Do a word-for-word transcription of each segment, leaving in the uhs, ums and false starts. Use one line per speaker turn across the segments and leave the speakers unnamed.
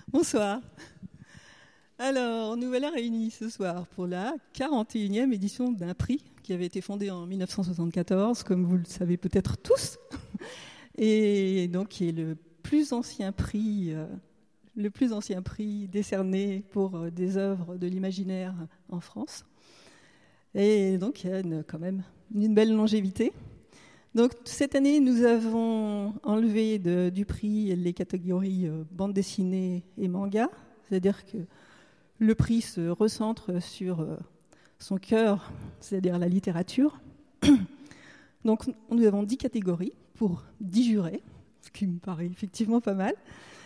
Bonsoir. Alors, nous voilà réunis ce soir pour la quarante et unième édition d'un prix qui avait été fondé en mille neuf cent soixante-quatorze, comme vous le savez peut-être tous, et donc qui est le plus ancien prix, euh, le plus ancien prix décerné pour euh, des œuvres de l'imaginaire en France. Et donc, il y a une, quand même une belle longévité. Donc, cette année, nous avons enlevé de, du prix les catégories euh, bande dessinée et manga, c'est-à-dire que le prix se recentre sur euh, son cœur, c'est-à-dire la littérature. Donc, nous avons dix catégories pour dix jurés, ce qui me paraît effectivement pas mal.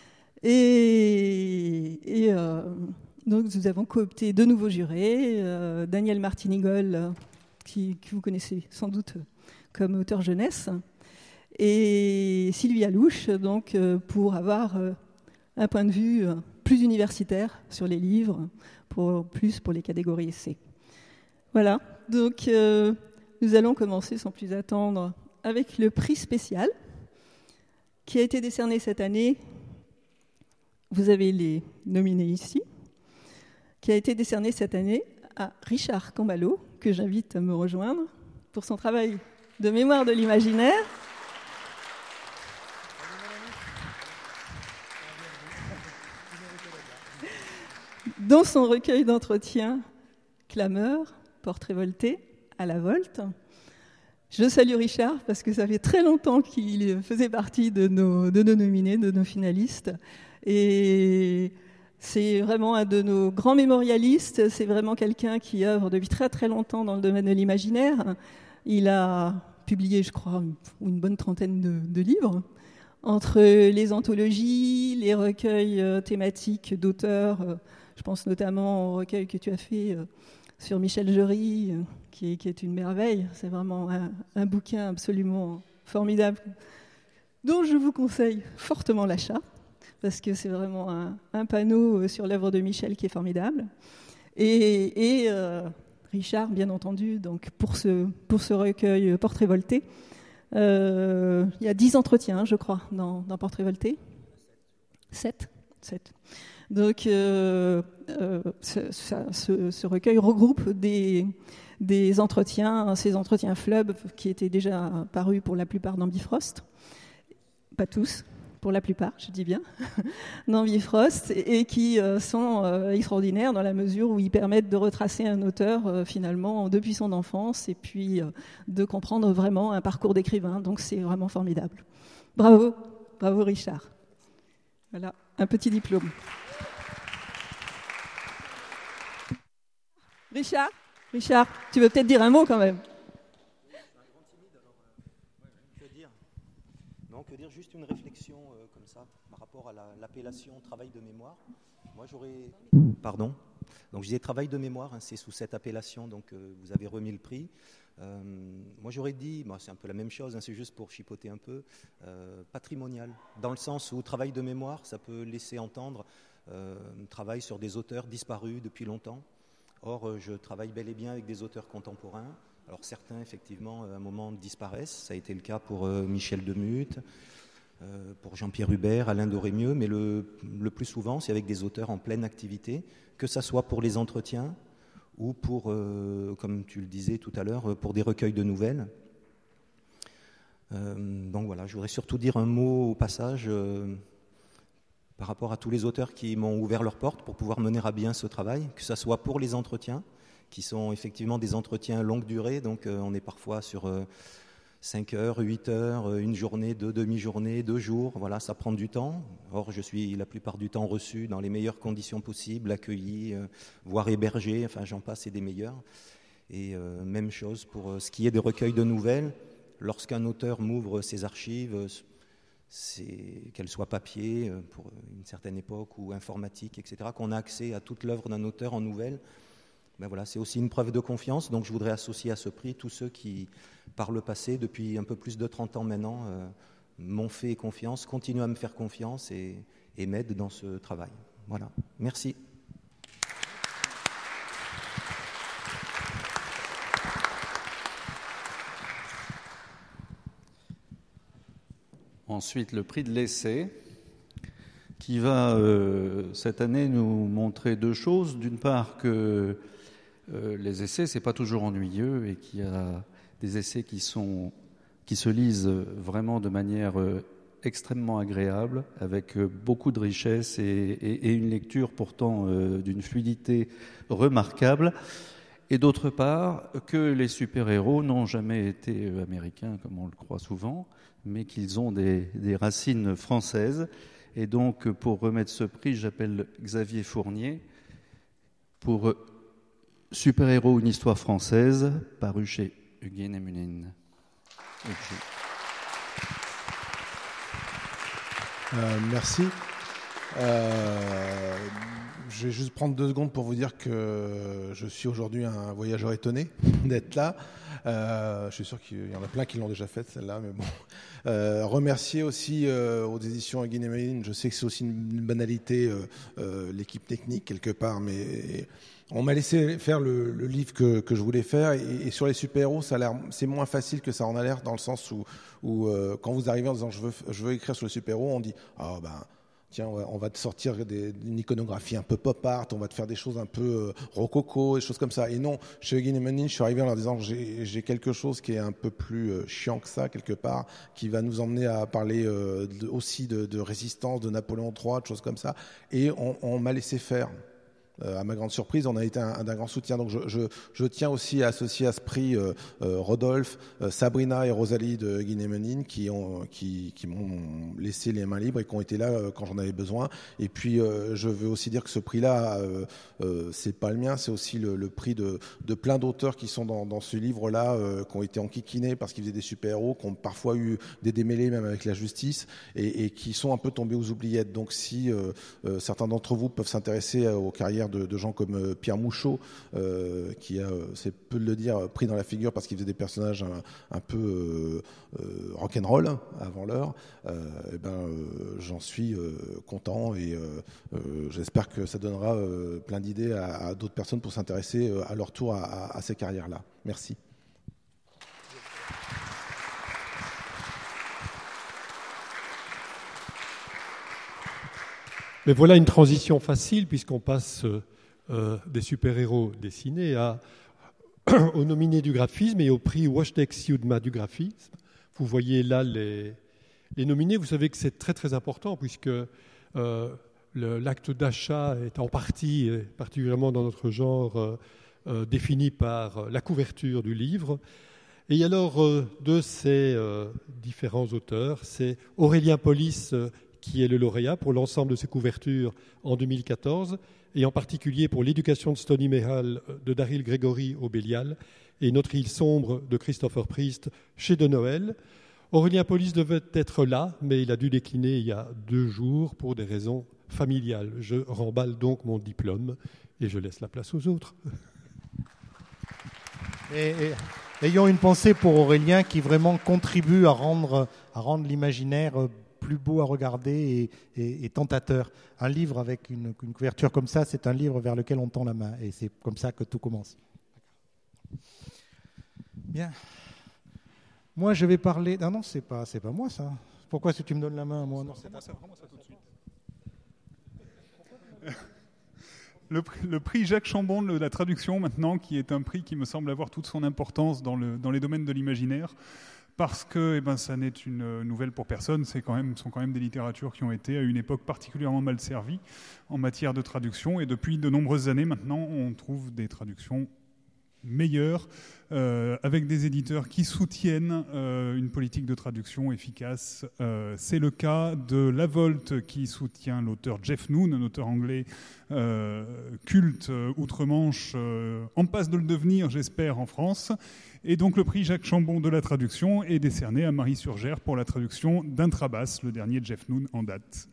Et, et euh, donc, nous avons coopté deux nouveaux jurés, euh, Daniel Martinigol, qui, que vous connaissez sans doute comme auteur jeunesse, et Sylvie Alouche, donc, euh, pour avoir euh, un point de vue euh, plus universitaire sur les livres, pour, plus pour les catégories essais. Voilà, donc euh, nous allons commencer sans plus attendre avec le prix spécial qui a été décerné cette année. Vous avez les nominés ici, qui a été décerné cette année à Richard Cambalo, que j'invite à me rejoindre pour son travail de mémoire de l'imaginaire. Dans son recueil d'entretien Clameur, portrait volté à la volte. Je salue Richard parce que ça fait très longtemps qu'il faisait partie de nos, de nos nominés, de nos finalistes. Et c'est vraiment un de nos grands mémorialistes. C'est vraiment quelqu'un qui œuvre depuis très très longtemps dans le domaine de l'imaginaire. Il a publié, je crois, une bonne trentaine de, de livres, entre les anthologies, les recueils euh, thématiques d'auteurs. Euh, je pense notamment au recueil que tu as fait euh, sur Michel Jory, euh, qui, est, qui est une merveille. C'est vraiment un, un bouquin absolument formidable, dont je vous conseille fortement l'achat, parce que c'est vraiment un, un panneau sur l'œuvre de Michel qui est formidable. Et... et euh, Richard, bien entendu, donc pour ce, pour ce recueil Portrait volté. Euh, il y a dix entretiens, je crois, dans, dans Portrait volté. Sept. Sept. Donc, euh, euh, ce, ce, ce recueil regroupe des, des entretiens, ces entretiens fleuves qui étaient déjà parus pour la plupart dans Bifrost. Pas tous. Pour la plupart, je dis bien, dans Bifrost, et qui euh, sont euh, extraordinaires dans la mesure où ils permettent de retracer un auteur euh, finalement depuis son enfance et puis euh, de comprendre vraiment un parcours d'écrivain. Donc c'est vraiment formidable. Bravo, bravo Richard. Voilà, un petit diplôme. Richard, Richard, tu veux peut-être dire un mot quand même.
Que dire juste une réflexion euh, comme ça par rapport à la, l'appellation travail de mémoire. Moi j'aurais pardon. Donc je disais travail de mémoire, hein, c'est sous cette appellation donc euh, vous avez remis le prix. Euh, moi j'aurais dit, bah, c'est un peu la même chose, hein, c'est juste pour chipoter un peu, euh, patrimonial, dans le sens où travail de mémoire, ça peut laisser entendre euh, travail sur des auteurs disparus depuis longtemps. Or euh, je travaille bel et bien avec des auteurs contemporains. Alors certains, effectivement, à un moment disparaissent. Ça a été le cas pour euh, Michel Demuth, euh, pour Jean-Pierre Hubert, Alain Dorémieux, mais le, le plus souvent, c'est avec des auteurs en pleine activité, que ça soit pour les entretiens ou pour, euh, comme tu le disais tout à l'heure, pour des recueils de nouvelles. Euh, donc voilà, je voudrais surtout dire un mot au passage euh, par rapport à tous les auteurs qui m'ont ouvert leurs portes pour pouvoir mener à bien ce travail, que ça soit pour les entretiens, qui sont effectivement des entretiens longue durée, donc euh, on est parfois sur euh, cinq heures, huit heures, euh, une journée, deux demi-journées, deux jours, voilà, ça prend du temps. Or, je suis la plupart du temps reçu dans les meilleures conditions possibles, accueilli, euh, voire hébergé, enfin j'en passe et des meilleurs. Et euh, même chose pour euh, ce qui est des recueils de nouvelles, lorsqu'un auteur m'ouvre ses archives, c'est, qu'elles soient papier, euh, pour une certaine époque, ou informatique, et cetera, qu'on a accès à toute l'œuvre d'un auteur en nouvelles. Ben voilà, c'est aussi une preuve de confiance, donc je voudrais associer à ce prix tous ceux qui, par le passé, depuis un peu plus de trente ans maintenant, euh, m'ont fait confiance, continuent à me faire confiance et, et m'aident dans ce travail. Voilà, merci.
Ensuite, le prix de l'essai, qui va euh, cette année nous montrer deux choses. D'une part que euh, les essais, c'est pas toujours ennuyeux et qu'il y a des essais qui sont qui se lisent vraiment de manière euh, extrêmement agréable, avec euh, beaucoup de richesse et, et, et une lecture pourtant euh, d'une fluidité remarquable. Et d'autre part, que les super-héros n'ont jamais été euh, américains, comme on le croit souvent, mais qu'ils ont des, des racines françaises. Et donc, pour remettre ce prix, j'appelle Xavier Fournier pour euh, Super-héros, une histoire française, paru chez Huguen et Munin.
Euh, merci. Euh, je vais juste prendre deux secondes pour vous dire que je suis aujourd'hui un voyageur étonné d'être là. Euh, je suis sûr qu'il y en a plein qui l'ont déjà faite, celle-là, mais bon. Euh, remercier aussi euh, aux éditions Huguen et Munin. Je sais que c'est aussi une banalité, euh, euh, l'équipe technique quelque part, mais on m'a laissé faire le, le livre que, que je voulais faire, et, et sur les super-héros, ça a l'air, c'est moins facile que ça en a l'air, dans le sens où, où euh, quand vous arrivez en disant je veux, je veux écrire sur les super-héros, on dit ah ben tiens, on va te sortir des, une iconographie un peu pop art, on va te faire des choses un peu euh, rococo, des choses comme ça. Et non, chez Huguen et Munin, je suis arrivé en leur disant j'ai, j'ai quelque chose qui est un peu plus euh, chiant que ça, quelque part, qui va nous emmener à parler euh, de, aussi de, de résistance, de Napoléon trois, de choses comme ça. Et on, on m'a laissé faire. Euh, à ma grande surprise, on a été un, un, d'un grand soutien. Donc je, je, je tiens aussi à associer à ce prix euh, euh, Rodolphe, euh, Sabrina et Rosalie de Huguen et Munin qui, ont, qui, qui m'ont laissé les mains libres et qui ont été là euh, quand j'en avais besoin. Et puis euh, je veux aussi dire que ce prix-là, euh, euh, c'est pas le mien, c'est aussi le, le prix de, de plein d'auteurs qui sont dans, dans ce livre-là, euh, qui ont été enquiquinés parce qu'ils faisaient des super-héros, qui ont parfois eu des démêlés même avec la justice et, et qui sont un peu tombés aux oubliettes. Donc si euh, euh, certains d'entre vous peuvent s'intéresser aux carrières De, de gens comme euh, Pierre Mouchot, euh, qui a, euh, c'est peu de le dire, pris dans la figure parce qu'il faisait des personnages un, un peu euh, euh, rock'n'roll avant l'heure, euh, et ben, euh, j'en suis euh, content et euh, euh, j'espère que ça donnera euh, plein d'idées à, à d'autres personnes pour s'intéresser euh, à leur tour à, à, à ces carrières-là. Merci.
Mais voilà une transition facile, puisqu'on passe euh, des super-héros dessinés à, aux nominés du graphisme et au prix Washtex-Siudma du graphisme. Vous voyez là les, les nominés. Vous savez que c'est très très important, puisque euh, le, l'acte d'achat est en partie, particulièrement dans notre genre, euh, euh, défini par la couverture du livre. Et alors, euh, de ces euh, différents auteurs, c'est Aurélien Polis euh, qui est le lauréat pour l'ensemble de ses couvertures en deux mille quatorze, et en particulier pour L'éducation de Stony Mehal de Daryl Gregory au Bélial et Notre île sombre de Christopher Priest chez De Noël. Aurélien Polis devait être là, mais il a dû décliner il y a deux jours pour des raisons familiales. Je remballe donc mon diplôme et je laisse la place aux autres.
Et, et, ayons une pensée pour Aurélien qui vraiment contribue à rendre, à rendre l'imaginaire plus beau à regarder et, et, et tentateur. Un livre avec une, une couverture comme ça, c'est un livre vers lequel on tend la main. Et c'est comme ça que tout commence. Bien. Moi, je vais parler... Non, non, c'est pas, c'est pas moi, ça. Pourquoi est-ce que tu me donnes la main à moi? Non, c'est moi, ça. Prends-moi ça tout de suite.
Le prix, le prix Jacques Chambon de la traduction, maintenant, qui est un prix qui me semble avoir toute son importance dans, le, dans les domaines de l'imaginaire. Parce que eh ben, ça n'est une nouvelle pour personne, c'est quand même, sont quand même des littératures qui ont été à une époque particulièrement mal servies en matière de traduction. Et depuis de nombreuses années maintenant, on trouve des traductions meilleures, euh, avec des éditeurs qui soutiennent euh, une politique de traduction efficace. Euh, c'est le cas de La Volte, qui soutient l'auteur Jeff Noon, un auteur anglais euh, culte euh, outre-Manche, euh, en passe de le devenir, j'espère, en France. Et donc le prix Jacques Chambon de la traduction est décerné à Marie Surgère pour la traduction d'Intrabas, le dernier Jeff Noon en date.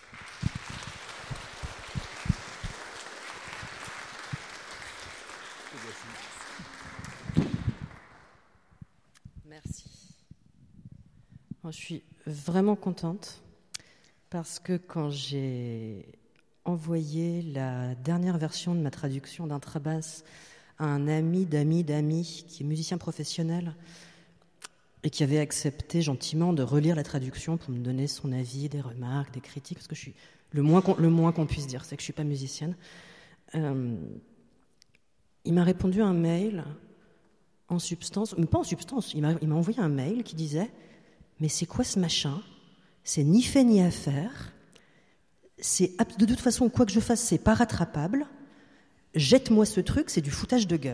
Merci. Moi, je suis vraiment contente parce que quand j'ai envoyé la dernière version de ma traduction d'Intrabas à un ami d'amis d'amis qui est musicien professionnel et qui avait accepté gentiment de relire la traduction pour me donner son avis, des remarques, des critiques, parce que je suis Le moins qu'on, le moins qu'on puisse dire, c'est que je ne suis pas musicienne. Euh, il m'a répondu un mail en substance, mais pas en substance, il m'a, il m'a envoyé un mail qui disait « Mais c'est quoi ce machin ? C'est ni fait ni à faire. C'est, de toute façon, quoi que je fasse, c'est pas rattrapable. Jette-moi ce truc, c'est du foutage de gueule. »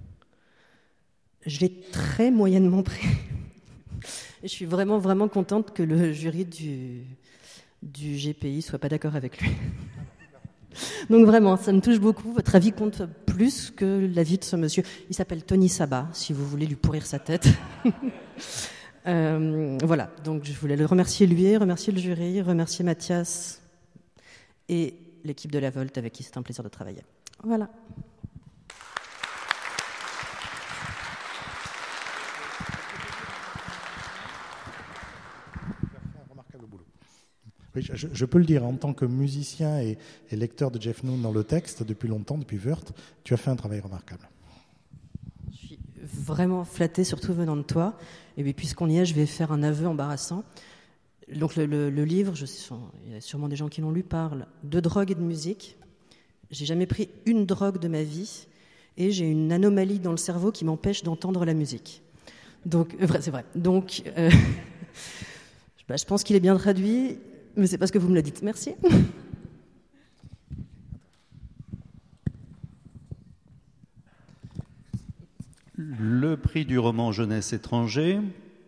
Je l'ai très moyennement pris. Je suis vraiment, vraiment contente que le jury du, du G P I soit pas d'accord avec lui. Donc vraiment, ça me touche beaucoup. Votre avis compte plus que l'avis de ce monsieur. Il s'appelle Tony Sabat, si vous voulez lui pourrir sa tête. euh, voilà, donc je voulais le remercier lui, remercier le jury, remercier Mathias et l'équipe de La Volte avec qui c'est un plaisir de travailler. Voilà.
Oui, je, je peux le dire, en tant que musicien et, et lecteur de Jeff Noon dans le texte, depuis longtemps, depuis Wörth, tu as fait un travail remarquable.
Je suis vraiment flattée, surtout venant de toi. Et puis, puisqu'on y est, je vais faire un aveu embarrassant. Donc, le, le, le livre, je, enfin, il y a sûrement des gens qui l'ont lu, parle de drogue et de musique. J'ai jamais pris une drogue de ma vie et j'ai une anomalie dans le cerveau qui m'empêche d'entendre la musique. Donc, euh, c'est vrai. Donc, euh, bah, je pense qu'il est bien traduit. Mais c'est parce que vous me le dites. Merci.
Le prix du roman jeunesse étranger,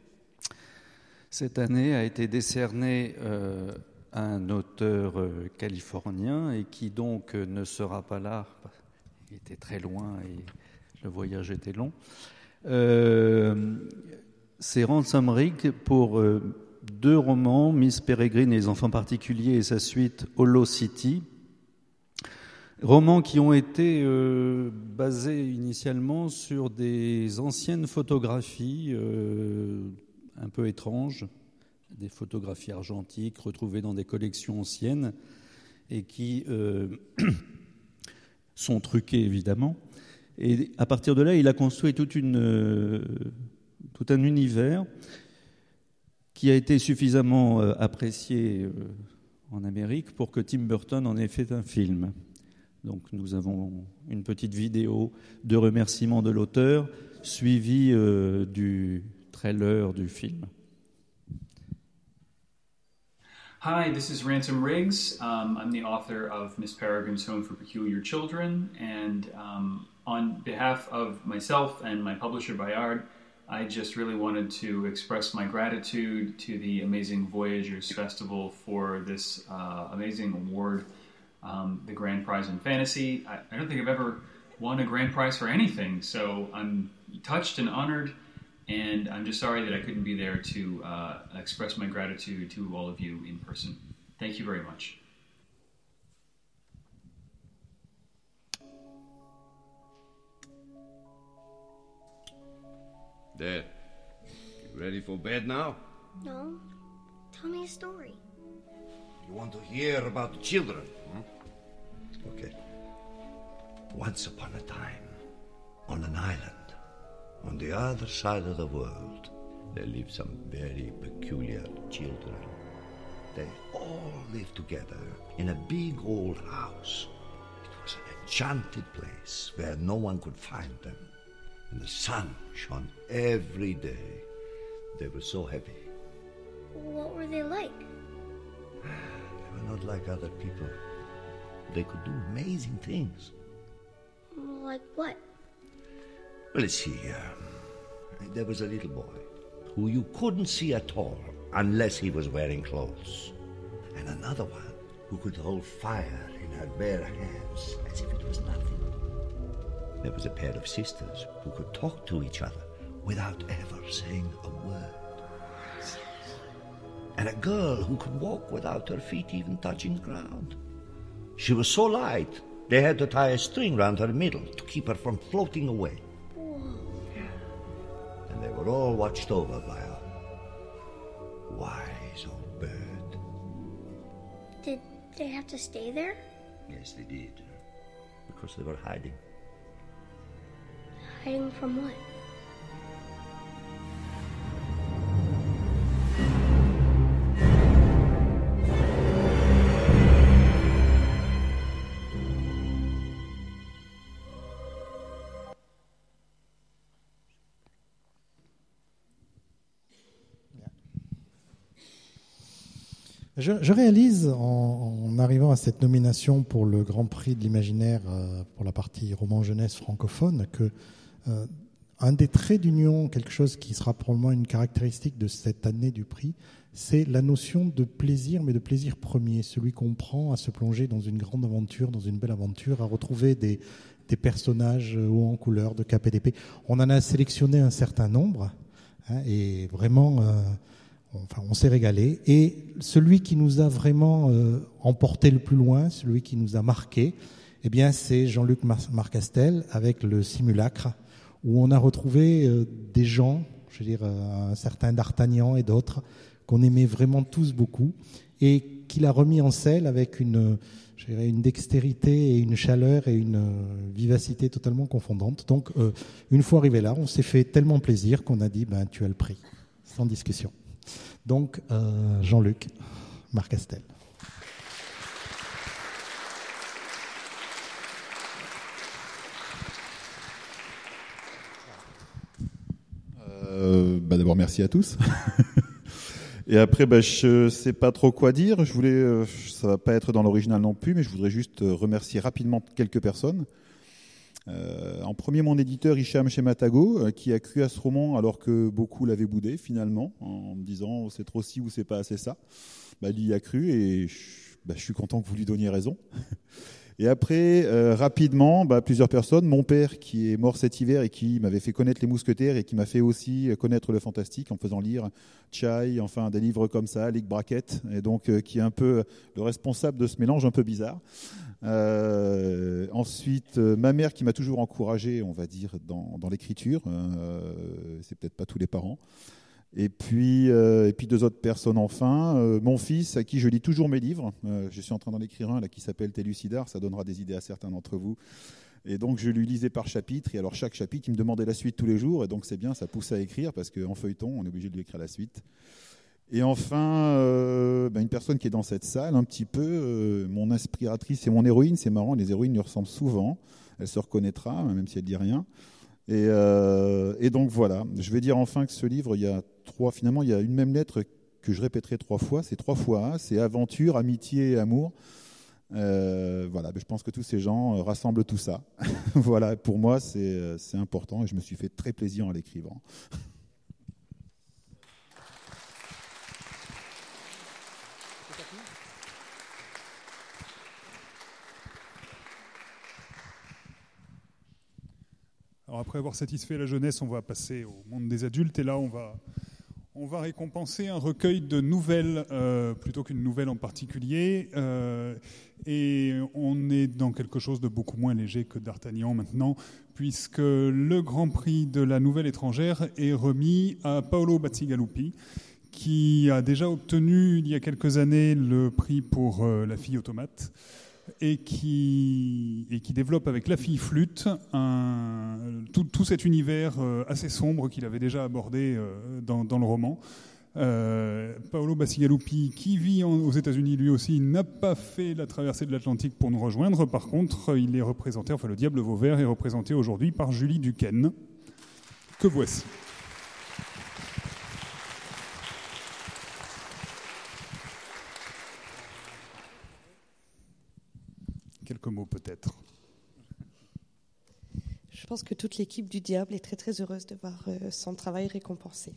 cette année, a été décerné euh, à un auteur euh, californien et qui donc euh, ne sera pas là. Il était très loin et le voyage était long. Euh, c'est Ransom Rigg pour... Euh, deux romans, Miss Peregrine et les enfants particuliers et sa suite Hollow City, romans qui ont été euh, basés initialement sur des anciennes photographies euh, un peu étranges, des photographies argentiques retrouvées dans des collections anciennes et qui euh, sont truquées évidemment. Et à partir de là, il a construit toute une, euh, tout un univers qui a été suffisamment euh, apprécié euh, en Amérique pour que Tim Burton en ait fait un film. Donc nous avons une petite vidéo de remerciement de l'auteur, suivie euh, du trailer du film.
Hi, this is Ransom Riggs. Um, I'm the author of Miss Peregrine's Home for Peculiar Children, and um, on behalf of myself and my publisher Bayard, I just really wanted to express my gratitude to the Amazing Voyagers Festival for this uh, amazing award, um, the Grand Prize in Fantasy. I, I don't think I've ever won a grand prize for anything, so I'm touched and honored, and I'm just sorry that I couldn't be there to uh, express my gratitude to all of you in person. Thank you very much.
There. You ready for bed now?
No. Tell me a story.
You want to hear about the children? Hmm? Okay. Once upon a time, on an island, on the other side of the world, there lived some very peculiar children. They all lived together in a big old house. It was an enchanted place where no one could find them. And the sun shone every day. They were so happy.
What were they like?
They were not like other people. They could do amazing things.
Like what?
Well, let's see. Uh, there was a little boy who you couldn't see at all unless he was wearing clothes. And another one who could hold fire in her bare hands as if it was nothing. There was a pair of sisters who could talk to each other without ever saying a word. And a girl who could walk without her feet even touching the ground. She was so light, they had to tie a string round her middle to keep her from floating away.
Whoa.
And they were all watched over by a wise old bird.
Did they have to stay there?
Yes, they did. Because they were hiding.
Hiding from what?
Je, je réalise, en, en arrivant à cette nomination pour le Grand Prix de l'imaginaire euh, pour la partie roman jeunesse francophone, que euh, un des traits d'union, quelque chose qui sera probablement une caractéristique de cette année du prix, c'est la notion de plaisir, mais de plaisir premier, celui qu'on prend à se plonger dans une grande aventure, dans une belle aventure, à retrouver des, des personnages hauts en couleur, de cap et d'épée. On en a sélectionné un certain nombre, hein, et vraiment... Euh, Enfin, on s'est régalé. Et celui qui nous a vraiment euh, emporté le plus loin, celui qui nous a marqué, eh bien, c'est Jean-Luc Marcastel avec le Simulacre, où on a retrouvé euh, des gens, je veux dire, euh, un certain D'Artagnan et d'autres, qu'on aimait vraiment tous beaucoup, et qu'il a remis en scène avec une, je dirais, une dextérité et une chaleur et une euh, vivacité totalement confondantes. Donc, euh, une fois arrivé là, on s'est fait tellement plaisir qu'on a dit, ben, tu as le prix, sans discussion. Donc, euh, Jean-Luc Marcastel.
Euh, bah d'abord, merci à tous. Et après, bah, je ne sais pas trop quoi dire. Je voulais, euh, ça ne va pas être dans l'original non plus, mais je voudrais juste remercier rapidement quelques personnes. Euh, en premier, mon éditeur Hicham Chematago, euh, qui a cru à ce roman alors que beaucoup l'avaient boudé finalement, en me disant c'est trop ci ou c'est pas assez ça. Bah, il y a cru et je, bah, je suis content que vous lui donniez raison. Et après, euh, rapidement, bah, plusieurs personnes. Mon père qui est mort cet hiver et qui m'avait fait connaître Les Mousquetaires et qui m'a fait aussi connaître le fantastique en faisant lire Chai, enfin des livres comme ça, Lick Brackett, et donc euh, qui est un peu le responsable de ce mélange un peu bizarre. Euh, ensuite, euh, ma mère qui m'a toujours encouragé, on va dire, dans, dans l'écriture. Euh, c'est peut-être pas tous les parents. Et puis, euh, et puis deux autres personnes enfin. Euh, mon fils, à qui je lis toujours mes livres. Euh, je suis en train d'en écrire un là qui s'appelle Télucidar. Ça donnera des idées à certains d'entre vous. Et donc, je lui lisais par chapitre. Et alors, chaque chapitre, il me demandait la suite tous les jours. Et donc, c'est bien, ça pousse à écrire parce qu'en feuilleton, on est obligé de lui écrire la suite. Et enfin, euh, ben une personne qui est dans cette salle, un petit peu, euh, mon inspiratrice et mon héroïne, c'est marrant, les héroïnes lui ressemblent souvent, elle se reconnaîtra, même si elle dit rien. Et, euh, et donc voilà, je vais dire enfin que ce livre, il y a trois, finalement, il y a une même lettre que je répéterai trois fois, c'est trois fois A, c'est aventure, amitié et amour. Euh, voilà, je pense que tous ces gens rassemblent tout ça. Voilà, pour moi, c'est, c'est important et je me suis fait très plaisir en l'écrivant.
Alors après avoir satisfait la jeunesse, on va passer au monde des adultes et là on va, on va récompenser un recueil de nouvelles euh, plutôt qu'une nouvelle en particulier euh, et on est dans quelque chose de beaucoup moins léger que D'Artagnan maintenant puisque le Grand Prix de la nouvelle étrangère est remis à Paolo Bacigalupi qui a déjà obtenu il y a quelques années le prix pour euh, La fille automate. Et qui, et qui développe avec La fille flûte un, tout, tout cet univers euh, assez sombre qu'il avait déjà abordé euh, dans, dans le roman. Euh, Paolo Bacigalupi, qui vit en, aux États-Unis lui aussi, n'a pas fait la traversée de l'Atlantique pour nous rejoindre. Par contre, il est représenté, enfin le Diable Vauvert est représenté aujourd'hui par Julie Duquesne, que voici. Quelques mots peut-être.
Je pense que toute l'équipe du Diable est très très heureuse de voir euh, son travail récompensé.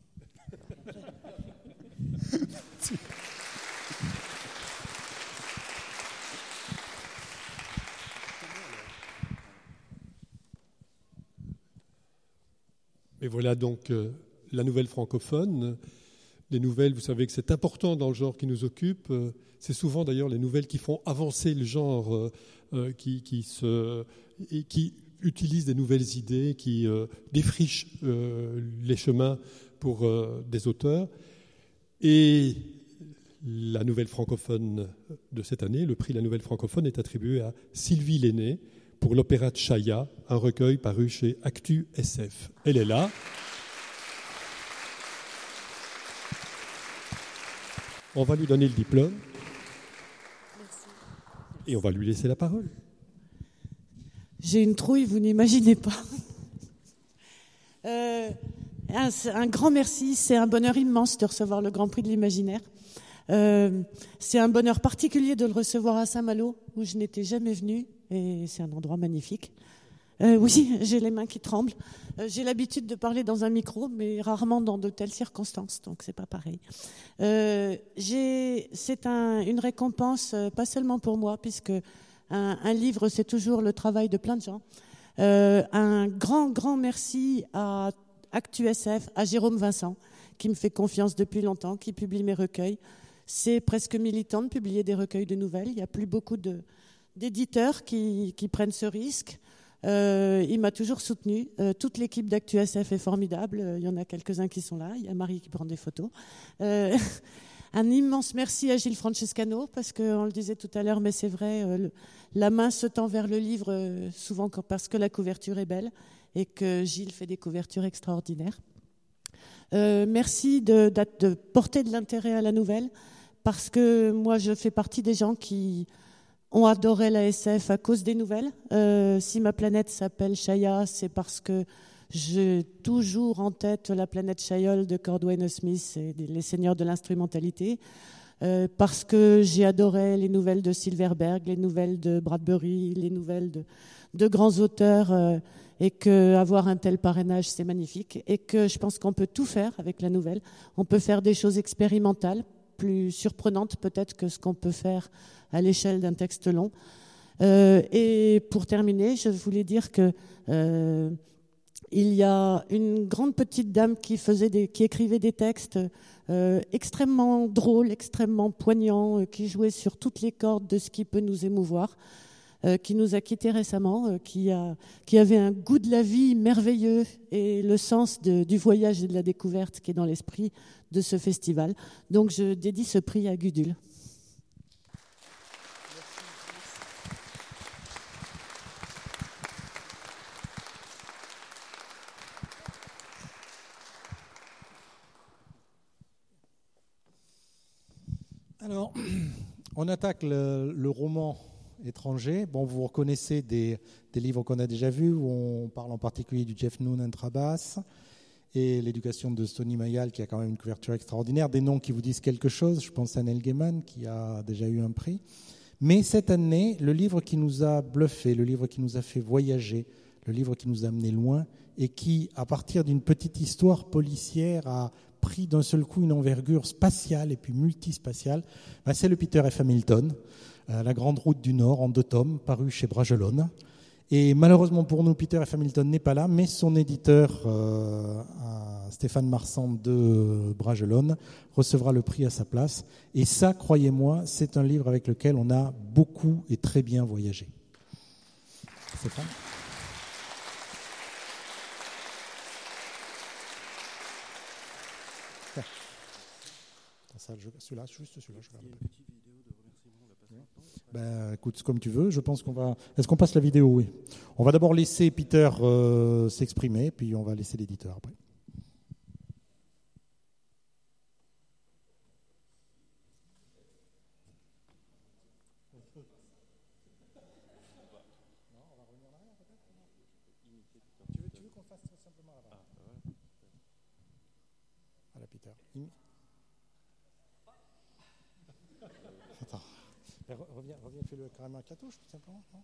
Et voilà donc euh, la nouvelle francophone. Les nouvelles, vous savez que c'est important dans le genre qui nous occupe. C'est souvent d'ailleurs les nouvelles qui font avancer le genre, euh, qui, qui, se, et qui utilisent des nouvelles idées, qui euh, défrichent euh, les chemins pour euh, des auteurs. Et la nouvelle francophone de cette année, le prix La Nouvelle Francophone, est attribué à Sylvie Lenné pour l'opéra Chaya, un recueil paru chez Actu S F. Elle est là. On va lui donner le diplôme.
Merci.
Et on va lui laisser la parole.
J'ai une trouille, vous n'imaginez pas. Euh, un, un grand merci, c'est un bonheur immense de recevoir le Grand Prix de l'Imaginaire.
Euh, c'est un bonheur particulier de le recevoir à Saint-Malo, où je n'étais jamais venue, et c'est un endroit magnifique. Euh, oui, j'ai les mains qui tremblent. Euh, j'ai l'habitude de parler dans un micro, mais rarement dans de telles circonstances, donc c'est pas pareil. Euh, j'ai, c'est un, une récompense, euh, pas seulement pour moi, puisque un, un livre, c'est toujours le travail de plein de gens. Euh, un grand, grand merci à ActuSF, à Jérôme Vincent, qui me fait confiance depuis longtemps, qui publie mes recueils. C'est presque militant de publier des recueils de nouvelles. Il n'y a plus beaucoup de, d'éditeurs qui, qui prennent ce risque. Euh, il m'a toujours soutenu. Euh, toute l'équipe d'ActuSF est formidable. Euh, il y en a quelques-uns qui sont là. Il y a Marie qui prend des photos. Euh, un immense merci à Gilles Francescano, parce qu'on le disait tout à l'heure, mais c'est vrai, euh, le, la main se tend vers le livre, euh, souvent parce que la couverture est belle et que Gilles fait des couvertures extraordinaires. Euh, merci de, de, de porter de l'intérêt à la nouvelle, parce que moi, je fais partie des gens qui ont adoré la S F à cause des nouvelles. Euh, si ma planète s'appelle Shaya, c'est parce que j'ai toujours en tête la planète Shayol de Cordwainer Smith et les Seigneurs de l'instrumentalité. Euh, parce que j'ai adoré les nouvelles de Silverberg, les nouvelles de Bradbury, les nouvelles de, de grands auteurs, euh, et qu'avoir un tel parrainage, c'est magnifique. Et que je pense qu'on peut tout faire avec la nouvelle. On peut faire des choses expérimentales, plus surprenantes peut-être que ce qu'on peut faire à l'échelle d'un texte long. Euh, et pour terminer, je voulais dire que euh, il y a une grande petite dame qui, faisait des, qui écrivait des textes euh, extrêmement drôles, extrêmement poignants, euh, qui jouait sur toutes les cordes de ce qui peut nous émouvoir, euh, qui nous a quittés récemment, euh, qui, a, qui avait un goût de la vie merveilleux et le sens de, du voyage et de la découverte qui est dans l'esprit de ce festival. Donc je dédie ce prix à Gudule.
Alors, on attaque le, le roman étranger. Bon, vous reconnaissez des, des livres qu'on a déjà vus, où on parle en particulier du Jeff Noonan Trabas et l'éducation de Sony Mayal, qui a quand même une couverture extraordinaire, des noms qui vous disent quelque chose. Je pense à Neil Gaiman, qui a déjà eu un prix. Mais cette année, le livre qui nous a bluffé, le livre qui nous a fait voyager, le livre qui nous a amené loin, et qui, à partir d'une petite histoire policière, a pris d'un seul coup une envergure spatiale et puis multispatiale, ben c'est le Peter F. Hamilton, euh, La Grande Route du Nord, en deux tomes, paru chez Bragelonne. Et malheureusement pour nous, Peter F. Hamilton n'est pas là, mais son éditeur, euh, Stéphane Marsan de Bragelonne, recevra le prix à sa place. Et ça, croyez-moi, c'est un livre avec lequel on a beaucoup et très bien voyagé. Stéphane ? Celui-là, juste celui-là. Je vais... Ben, écoute, comme tu veux. Je pense qu'on va. Est-ce qu'on passe la vidéo? Oui. On va d'abord laisser Peter euh, s'exprimer, puis on va laisser l'éditeur après. Tu veux, tu veux qu'on fasse très simplement là-bas? Voilà, Peter. Attends. Reviens, reviens, fais-le carrément avec la touche, tout simplement. Non?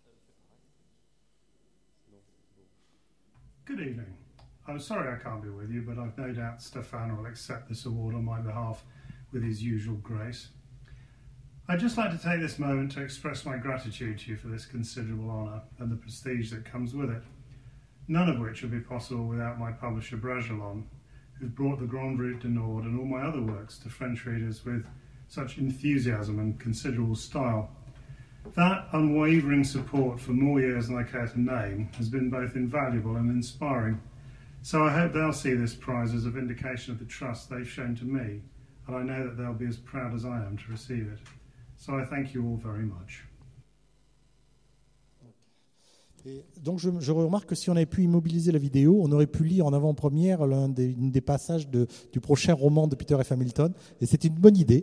Good evening. I'm sorry I can't be with you, but I've no doubt Stefan will accept this award on my behalf with his usual grace. I'd just like to take this moment to express my gratitude to you for this considerable honour and the prestige that comes with it, none of which would be possible without my publisher Bragelonne, who've brought the Grande Route du Nord and all my other works to French readers with such enthusiasm and considerable style. That unwavering support for more years than I care to name has been both invaluable and inspiring. So I hope they'll see this prize as a vindication of the trust they've shown to me, and I know that they'll be as proud as I am to receive it. So I thank you all very much.
Et donc je, je remarque que si on avait pu immobiliser la vidéo, on aurait pu lire en avant-première l'un des, une des passages de, du prochain roman de Peter F. Hamilton, et c'est une bonne idée.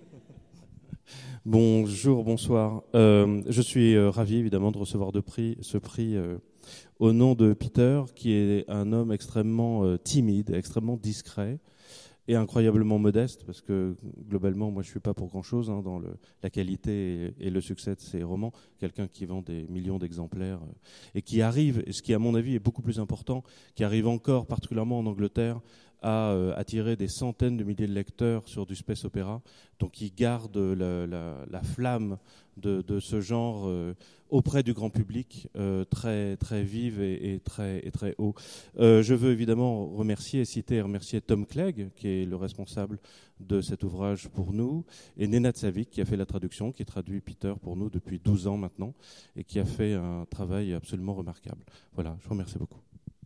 Bonjour, bonsoir. Euh, je suis euh, ravi évidemment de recevoir de prix, ce prix euh, au nom de Peter, qui est un homme extrêmement euh, timide, extrêmement discret, et incroyablement modeste, parce que globalement, moi je ne suis pas pour grand-chose hein, dans le, la qualité et, et le succès de ces romans. Quelqu'un qui vend des millions d'exemplaires euh, et qui arrive, et ce qui à mon avis est beaucoup plus important, qui arrive encore particulièrement en Angleterre, à euh, attirer des centaines de milliers de lecteurs sur du space opéra, donc qui garde la, la, la flamme de, de ce genre euh, auprès du grand public, euh, très, très vive et, et, très, et très haut. Euh, je veux évidemment remercier, citer et remercier Tom Clegg, qui est le responsable de cet ouvrage pour nous, et Nenad Savik, qui a fait la traduction, qui traduit Peter pour nous depuis douze ans maintenant, et qui a fait un travail absolument remarquable. Voilà, je vous remercie beaucoup.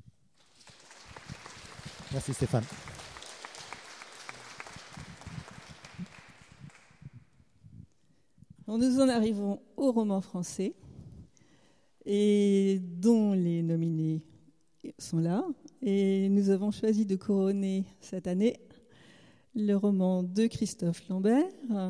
Merci Stéphane.
Nous en arrivons au roman français, et dont les nominés sont là. Et nous avons choisi de couronner cette année le roman de Christophe Lambert,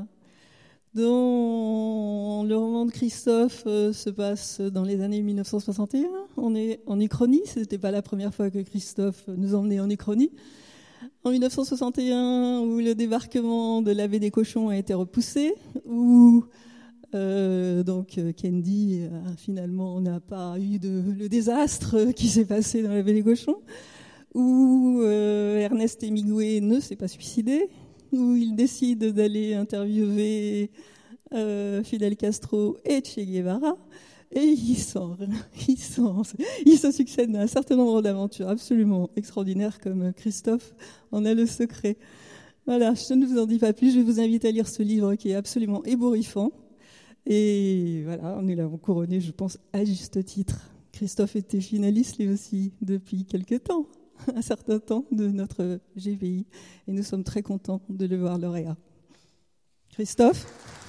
dont le roman de Christophe se passe dans les années mille neuf cent soixante et un. On est en Uchronie, ce n'était pas la première fois que Christophe nous emmenait en Uchronie. En mille neuf cent soixante et un, où le débarquement de la baie des Cochons a été repoussé, où euh, donc Kendi, euh, finalement, n'a pas eu de, le désastre qui s'est passé dans la baie des Cochons, où euh, Ernest Hemingway ne s'est pas suicidé, où il décide d'aller interviewer euh, Fidel Castro et Che Guevara, et il, s'en, il, s'en, il se succède à un certain nombre d'aventures absolument extraordinaires, comme Christophe en a le secret. Voilà, je ne vous en dis pas plus, je vous invite à lire ce livre qui est absolument ébouriffant. Et voilà, nous l'avons couronné, je pense, à juste titre. Christophe était finaliste, lui aussi, depuis quelque temps, un certain temps, de notre G V I. Et nous sommes très contents de le voir lauréat. Christophe ?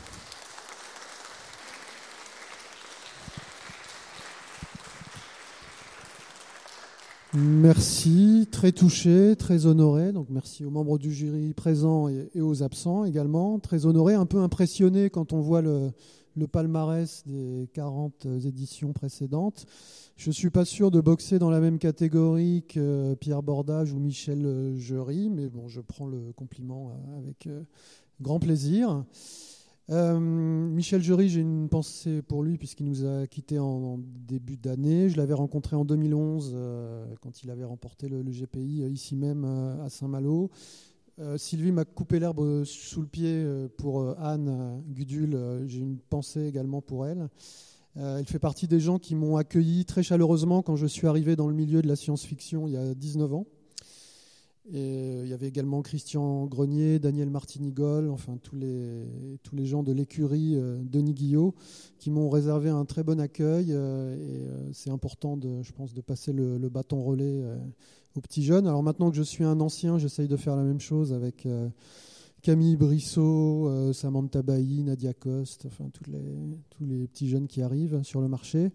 Merci, très touché, très honoré. Donc merci aux membres du jury présents et, et aux absents également. Très honoré, un peu impressionné quand on voit le, le palmarès des quarante éditions précédentes. Je ne suis pas sûr de boxer dans la même catégorie que Pierre Bordage ou Michel Jury, mais bon, je prends le compliment avec grand plaisir. Euh, Michel Jury, j'ai une pensée pour lui puisqu'il nous a quittés en, en début d'année. Je l'avais rencontré en deux mille onze euh, quand il avait remporté le, le G P I euh, ici même euh, à Saint-Malo. Euh, Sylvie m'a coupé l'herbe sous le pied euh, pour euh, Anne euh, Gudule. Euh, j'ai une pensée également pour elle. Euh, elle fait partie des gens qui m'ont accueilli très chaleureusement quand je suis arrivé dans le milieu de la science-fiction il y a dix-neuf ans. Et il y avait également Christian Grenier, Daniel Martinigol, enfin tous les, tous les gens de l'écurie euh, Denis Guillot qui m'ont réservé un très bon accueil. Euh, et euh, c'est important, de, je pense, de passer le, le bâton relais euh, aux petits jeunes. Alors maintenant que je suis un ancien, j'essaye de faire la même chose avec euh, Camille Brissot, euh, Samantha Bailly, Nadia Coste, enfin tous les, tous les petits jeunes qui arrivent sur le marché.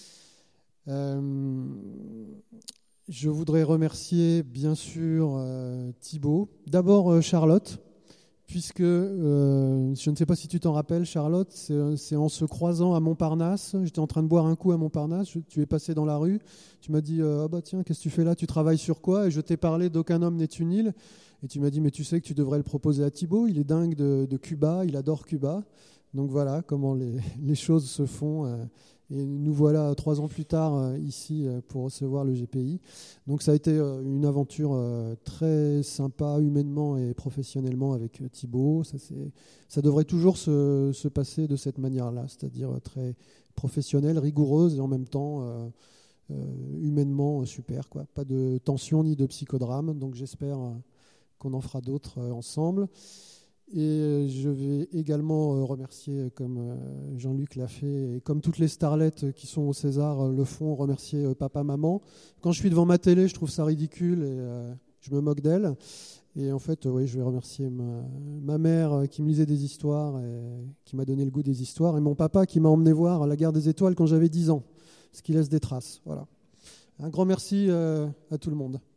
Euh, Je voudrais remercier bien sûr euh, Thibaut. D'abord euh, Charlotte, puisque euh, je ne sais pas si tu t'en rappelles, Charlotte, c'est, c'est en se croisant à Montparnasse. J'étais en train de boire un coup à Montparnasse. Je, tu es passé dans la rue. Tu m'as dit euh, ah bah tiens, qu'est-ce que tu fais là ? Tu travailles sur quoi ? Et je t'ai parlé d'Aucun homme n'est une île. Et tu m'as dit mais tu sais que tu devrais le proposer à Thibaut. Il est dingue de, de Cuba. Il adore Cuba. Donc voilà comment les, les choses se font. Euh, Et nous voilà trois ans plus tard euh, ici euh, pour recevoir le G P I. Donc ça a été euh, une aventure euh, très sympa humainement et professionnellement avec euh, Thibaut. Ça, c'est, ça devrait toujours se, se passer de cette manière-là, c'est-à-dire euh, très professionnelle, rigoureuse et en même temps euh, euh, humainement euh, super, quoi. Pas de tension ni de psychodrame. Donc j'espère euh, qu'on en fera d'autres euh, ensemble. Et je vais également remercier, comme Jean-Luc l'a fait, et comme toutes les starlettes qui sont au César le font, remercier papa, maman. Quand je suis devant ma télé, je trouve ça ridicule et euh, je me moque d'elle. Et en fait, oui, je vais remercier ma, ma mère qui me lisait des histoires et qui m'a donné le goût des histoires, et mon papa qui m'a emmené voir La Guerre des Étoiles quand j'avais dix ans, ce qui laisse des traces. Voilà. Un grand merci euh, à tout le monde.